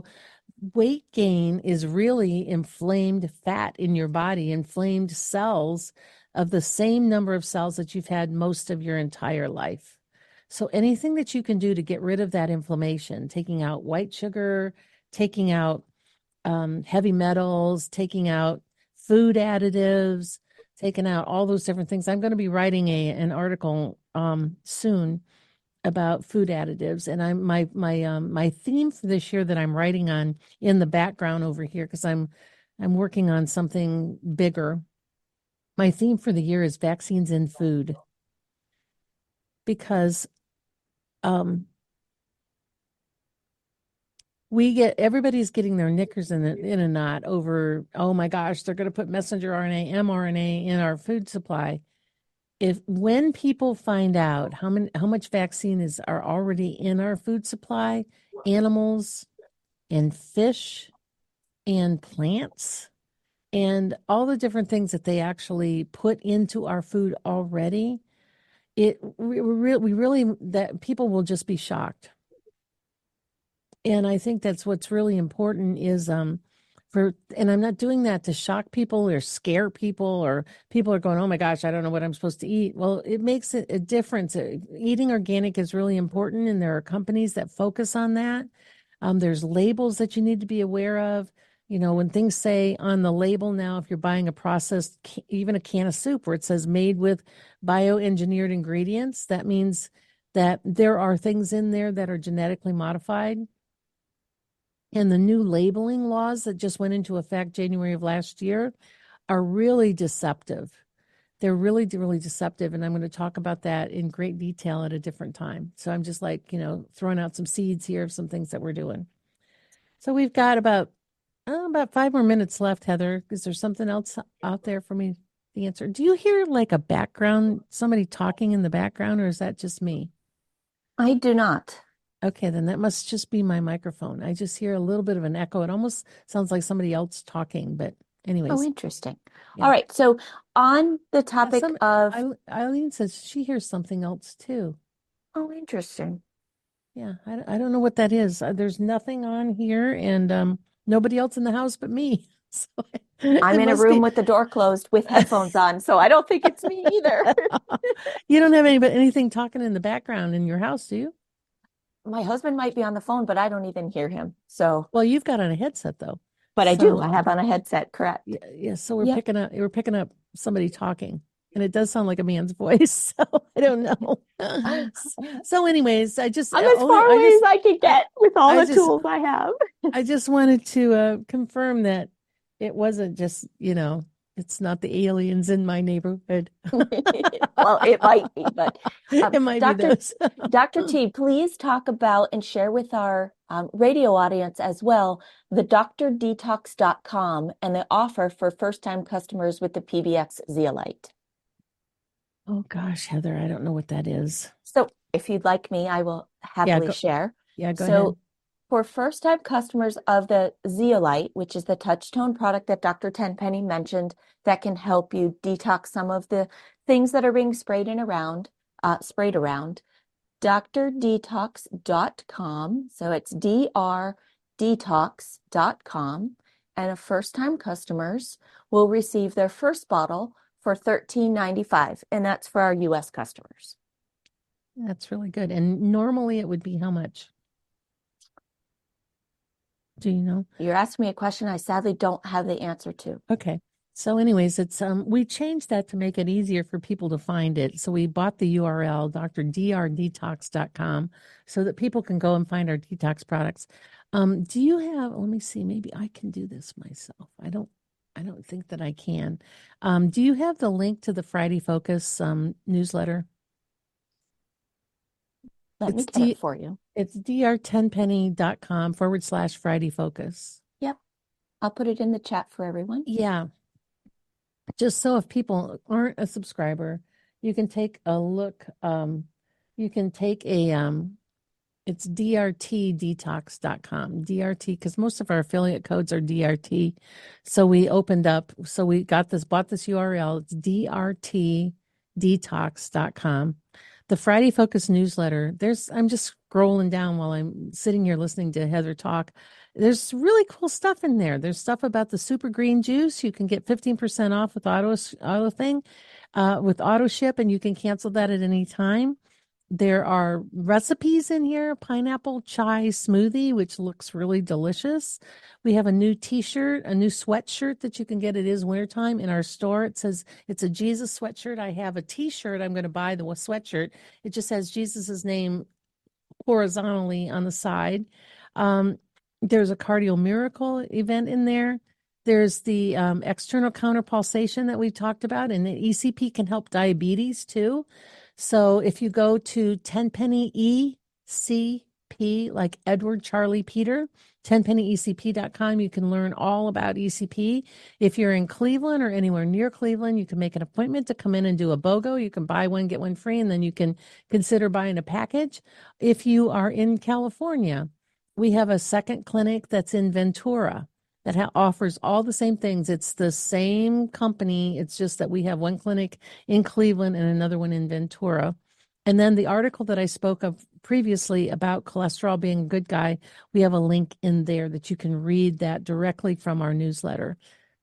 weight gain is really inflamed fat in your body, inflamed cells of the same number of cells that you've had most of your entire life. So anything that you can do to get rid of that inflammation, taking out white sugar, taking out heavy metals, taking out food additives, taking out all those different things. I'm going to be writing an article soon about food additives, and my theme for this year that I'm writing on in the background over here, because I'm working on something bigger. My theme for the year is vaccines in food, because everybody's getting their knickers in a knot over, oh my gosh, they're going to put messenger RNA, mRNA in our food supply. When people find out how much vaccine are already in our food supply, animals and fish and plants and all the different things that they actually put into our food already, that people will just be shocked. And I think that's what's really important is and I'm not doing that to shock people or scare people, or people are going, oh my gosh, I don't know what I'm supposed to eat. Well, it makes a difference. Eating organic is really important, and there are companies that focus on that. There's labels that you need to be aware of. You know, when things say on the label now, if you're buying a processed, even a can of soup where it says made with bioengineered ingredients, that means that there are things in there that are genetically modified. And the new labeling laws that just went into effect January of last year are really deceptive. They're really, really deceptive. And I'm going to talk about that in great detail at a different time. So I'm just throwing out some seeds here of some things that we're doing. So we've got about 5 more minutes left, Heather. Is there something else out there for me to answer? Do you hear like a background, somebody talking in the background, or is that just me? I do not. Okay, then that must just be my microphone. I just hear a little bit of an echo. It almost sounds like somebody else talking, but anyways. Oh, interesting. Yeah. All right. So on the topic of Eileen says she hears something else too. Oh, interesting. Yeah, I don't know what that is. There's nothing on here, and nobody else in the house but me. So I'm in a room with the door closed with headphones on, so I don't think it's me either. You don't have anything talking in the background in your house, do you? My husband might be on the phone, but I don't even hear him. So, well, you've got on a headset though. But I do. I have on a headset, correct? Yeah. So we're picking up somebody talking, and it does sound like a man's voice. So I don't know. So, anyways, I'm as far away as I can get with all the tools I have. I just wanted to confirm that it wasn't just, it's not the aliens in my neighborhood. Well, it might be, but it might be those. Dr. T, please talk about and share with our radio audience as well the drdetox.com and the offer for first-time customers with the PBX Zeolite. Oh gosh, Heather, I don't know what that is. So if you'd like me, I will happily share. Yeah, go ahead. For first-time customers of the Zeolite, which is the TouchTone product that Dr. Tenpenny mentioned that can help you detox some of the things that are being sprayed around, drdetox.com. So it's drdetox.com. And first-time customers will receive their first bottle for $13.95, and that's for our U.S. customers. That's really good. And normally it would be how much? Do you know? You're asking me a question I sadly don't have the answer to. Okay. So anyways, it's we changed that to make it easier for people to find it. So we bought the URL drdetox.com so that people can go and find our detox products. Do you have, let me see, maybe I can do this myself. I don't think that I can. Do you have the link to the Friday Focus newsletter? Let me get it for you. It's drtenpenny.com/Friday Focus. Yep. I'll put it in the chat for everyone. Yeah. Just so if people aren't a subscriber, you can take a look. You can take it's drtdetox.com. DRT, because most of our affiliate codes are DRT. So we bought this URL. It's drtdetox.com. The Friday Focus newsletter, I'm just scrolling down while I'm sitting here listening to Heather talk. There's really cool stuff in there. There's stuff about the super green juice. You can get 15% off with with auto ship, and you can cancel that at any time. There are recipes in here, pineapple chai smoothie, which looks really delicious. We have a new t-shirt, a new sweatshirt that you can get. It is wintertime in our store. It says it's a Jesus sweatshirt. I have a t-shirt. I'm going to buy the sweatshirt. It just has Jesus's name horizontally on the side. There's a cardio miracle event in there. There's the external counterpulsation that we talked about, and the ECP can help diabetes too. So if you go to Tenpenny ECP, like Edward Charlie Peter, tenpennyecp.com, you can learn all about ECP. If you're in Cleveland or anywhere near Cleveland, you can make an appointment to come in and do a BOGO. You can buy one, get one free, and then you can consider buying a package. If you are in California, we have a second clinic that's in Ventura that offers all the same things. It's the same company. It's just that we have one clinic in Cleveland and another one in Ventura. And then the article that I spoke of previously about cholesterol being a good guy, we have a link in there that you can read that directly from our newsletter.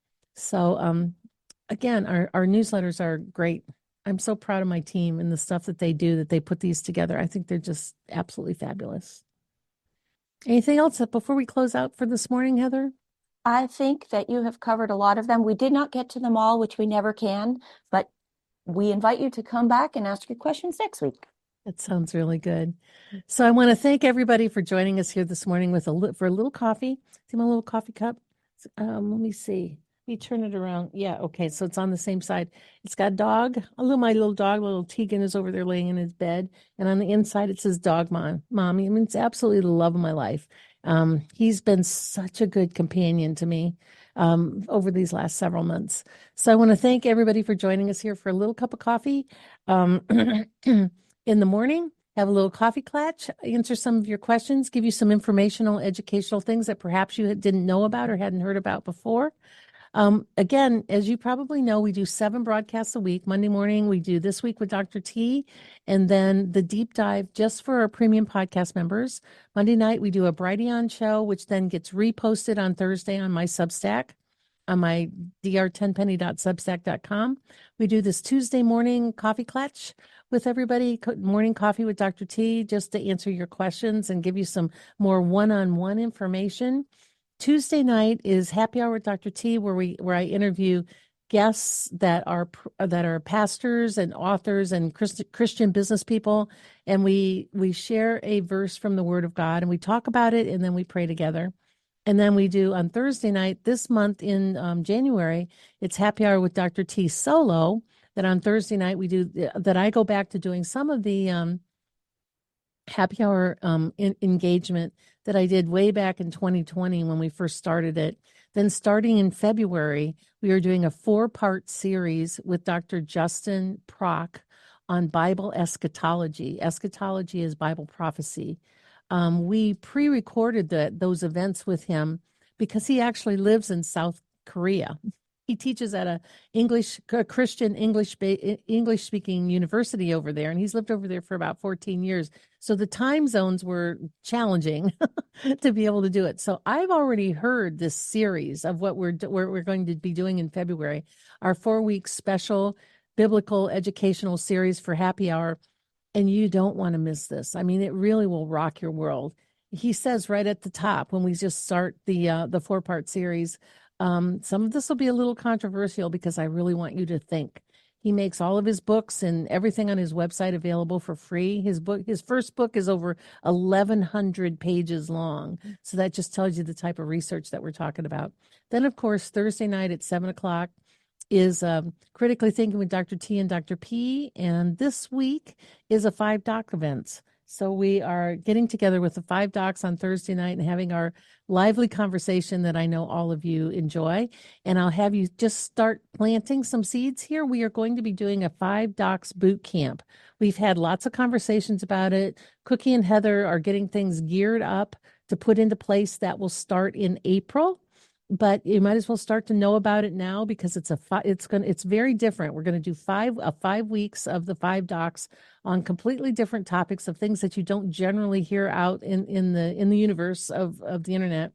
So again, our newsletters are great. I'm so proud of my team and the stuff that they do, that they put these together. I think they're just absolutely fabulous. Anything else before we close out for this morning, Heather? I think that you have covered a lot of them. We did not get to them all, which we never can, but we invite you to come back and ask your questions next week. That sounds really good. So I want to thank everybody for joining us here this morning for a little coffee. See my little coffee cup? Let me see. Let me turn it around. Yeah, okay. So it's on the same side. It's got a dog. My little dog, little Tegan, is over there laying in his bed. And on the inside, it says dog mommy. I mean, it's absolutely the love of my life. He's been such a good companion to me over these last several months. So I want to thank everybody for joining us here for a little cup of coffee in the morning. Have a little coffee clatch, answer some of your questions, give you some informational, educational things that perhaps you didn't know about or hadn't heard about before. Again, as you probably know, we do 7 broadcasts a week. Monday morning, we do This Week with Dr. T, and then the deep dive just for our premium podcast members. Monday night, we do a Brighteon show, which then gets reposted on Thursday on my Substack, on my dr10penny.substack.com. We do this Tuesday morning coffee clatch with everybody, morning coffee with Dr. T, just to answer your questions and give you some more one-on-one information. Tuesday night is Happy Hour with Dr. T, where I interview guests that are pastors and authors and Christian business people, and we share a verse from the Word of God, and we talk about it, and then we pray together. And then we do on Thursday night this month in January, it's Happy Hour with Dr. T solo. That on Thursday night we do that. I go back to doing some of the Happy Hour engagement that I did way back in 2020 when we first started it. Then starting in February, we are doing a 4-part series with Dr. Justin Prock on Bible eschatology. Eschatology is Bible prophecy. We pre-recorded those events with him because he actually lives in South Korea. He teaches at a Christian English-speaking university over there, and he's lived over there for about 14 years. So the time zones were challenging to be able to do it. So I've already heard this series of what we're going to be doing in February, our 4-week special biblical educational series for Happy Hour, and you don't want to miss this. I mean, it really will rock your world. He says right at the top when we just start the 4-part series. Some of this will be a little controversial because I really want you to think. He makes all of his books and everything on his website available for free. His first book is over 1,100 pages long. So that just tells you the type of research that we're talking about. Then, of course, Thursday night at 7:00 is Critically Thinking with Dr. T and Dr. P. And this week is a 5 doc events. So we are getting together with the 5 docs on Thursday night and having our lively conversation that I know all of you enjoy. And I'll have you just start planting some seeds here. We are going to be doing a 5 docs boot camp. We've had lots of conversations about it. Cookie and Heather are getting things geared up to put into place. That will start in April. but you might as well start to know about it now because it's very different. We're going to do 5 weeks of the 5 docs on completely different topics of things that you don't generally hear out in the universe of the internet.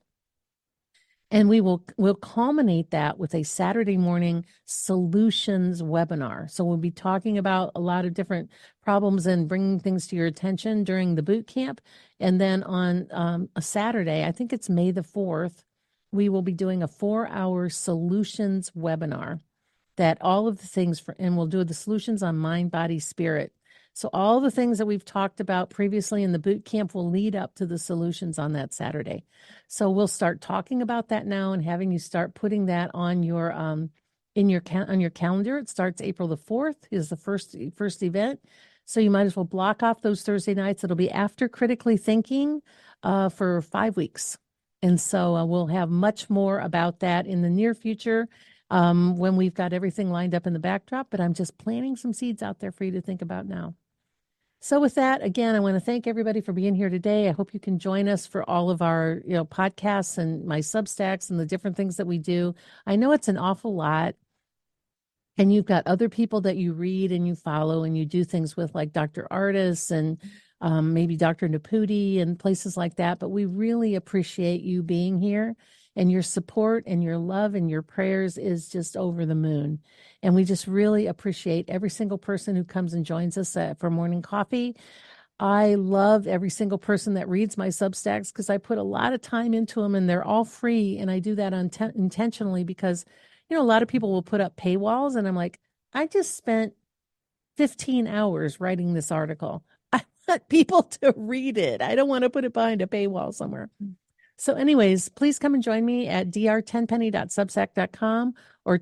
And we'll culminate that with a Saturday morning solutions webinar. So we'll be talking about a lot of different problems and bringing things to your attention during the boot camp. And then on a Saturday, I think it's May the 4th, we will be doing a 4-hour solutions webinar that all of the things and we'll do the solutions on mind, body, spirit. So all the things that we've talked about previously in the boot camp will lead up to the solutions on that Saturday. So we'll start talking about that now and having you start putting that on your on your calendar. It starts April the 4th is the first event. So you might as well block off those Thursday nights. It'll be after critically thinking for 5 weeks. And so we'll have much more about that in the near future when we've got everything lined up in the backdrop. But I'm just planting some seeds out there for you to think about now. So with that, again, I want to thank everybody for being here today. I hope you can join us for all of our podcasts and my Substacks and the different things that we do. I know it's an awful lot. And you've got other people that you read and you follow and you do things with, like Dr. Ardis and maybe Dr. Naputi and places like that. But we really appreciate you being here, and your support and your love and your prayers is just over the moon. And we just really appreciate every single person who comes and joins us for morning coffee. I love every single person that reads my Substacks because I put a lot of time into them, and they're all free. And I do that intentionally because, a lot of people will put up paywalls, and I'm like, I just spent 15 hours writing this article. I want people to read it. I don't want to put it behind a paywall somewhere. So anyways, please come and join me at dr10penny.substack.com or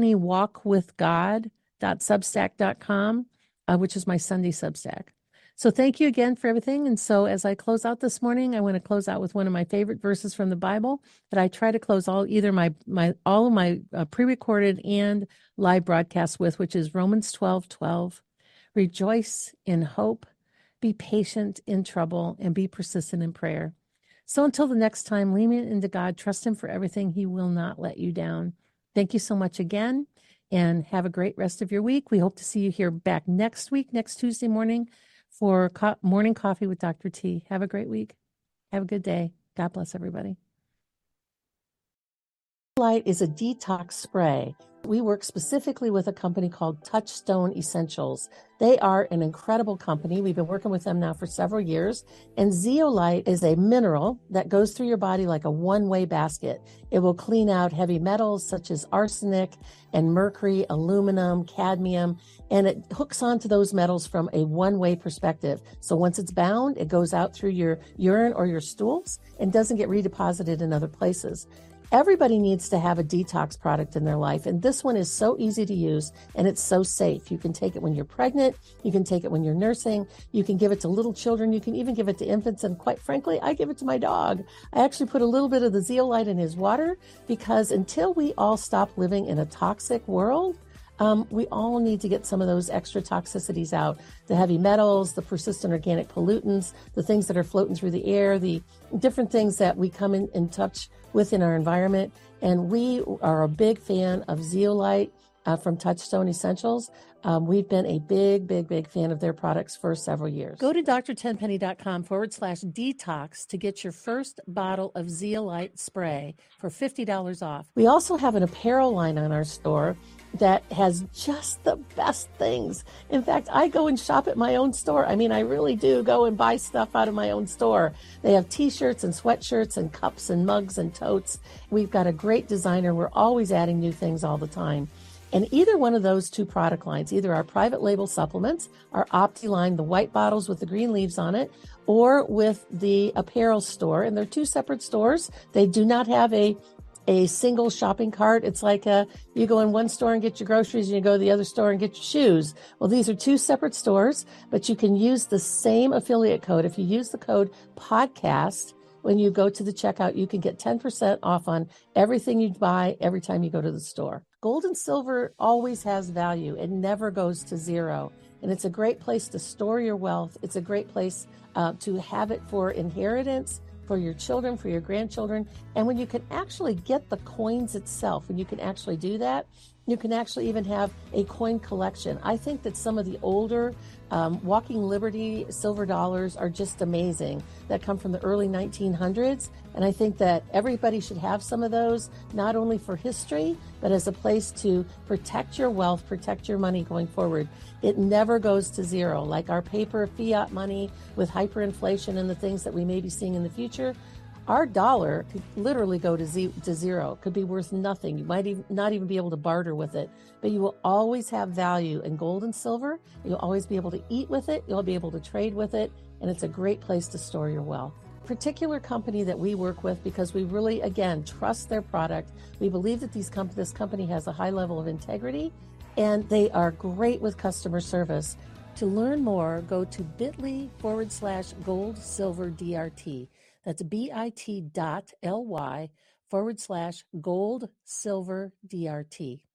10pennywalkwithgod.substack.com, which is my Sunday Substack. So thank you again for everything. And so as I close out this morning, I want to close out with one of my favorite verses from the Bible that I try to close all of my pre-recorded and live broadcasts with, which is Romans 12:12. Rejoice in hope, be patient in trouble, and be persistent in prayer. So until the next time, lean into God, trust Him for everything. He will not let you down. Thank you so much again, and have a great rest of your week. We hope to see you here back next week, next Tuesday morning, for Morning Coffee with Dr. T. Have a great week. Have a good day. God bless everybody. Light is a detox spray. We work specifically with a company called Touchstone Essentials. They are an incredible company. We've been working with them now for several years. And zeolite is a mineral that goes through your body like a one-way basket. It will clean out heavy metals such as arsenic and mercury, aluminum, cadmium, and it hooks onto those metals from a one-way perspective. So once it's bound, it goes out through your urine or your stools and doesn't get redeposited in other places. Everybody needs to have a detox product in their life, and this one is so easy to use, and it's so safe. You can take it when you're pregnant, you can take it when you're nursing, you can give it to little children, you can even give it to infants, and quite frankly, I give it to my dog. I actually put a little bit of the zeolite in his water because until we all stop living in a toxic world, we all need to get some of those extra toxicities out. The heavy metals, the persistent organic pollutants, the things that are floating through the air, the different things that we come in touch with in our environment. And we are a big fan of zeolite from Touchstone Essentials. We've been a big fan of their products for several years. Go to dr10penny.com/detox to get your first bottle of zeolite spray for $50 off. We also have an apparel line on our store that has just the best things. In fact, I go and shop at my own store. I mean, I really do go and buy stuff out of my own store. They have t-shirts and sweatshirts and cups and mugs and totes. We've got a great designer. We're always adding new things all the time. And either one of those two product lines, either our private label supplements, our Opti line, the white bottles with the green leaves on it, or with the apparel store, and they're two separate stores. They do not have a single shopping cart. It's like you go in one store and get your groceries and you go to the other store and get your shoes. Well, these are two separate stores, but you can use the same affiliate code. If you use the code podcast, when you go to the checkout, you can get 10% off on everything you buy every time you go to the store. Gold and silver always has value. It never goes to zero. And it's a great place to store your wealth. It's a great place to have it for inheritance, for your children, for your grandchildren. And when you can actually get the coins itself, when you can actually do that, you can actually even have a coin collection. I think that some of the older Walking Liberty silver dollars are just amazing that come from the early 1900s. And I think that everybody should have some of those, not only for history, but as a place to protect your wealth, protect your money going forward. It never goes to zero. Like our paper fiat money with hyperinflation and the things that we may be seeing in the future, our dollar could literally go to zero. It could be worth nothing. You might not even be able to barter with it, but you will always have value in gold and silver. You'll always be able to eat with it. You'll be able to trade with it. And it's a great place to store your wealth. Particular company that we work with because we really, again, trust their product. We believe that this company has a high level of integrity and they are great with customer service. To learn more, go to bit.ly/gold-silver-DRT. That's bit.ly/gold-silver-DRT.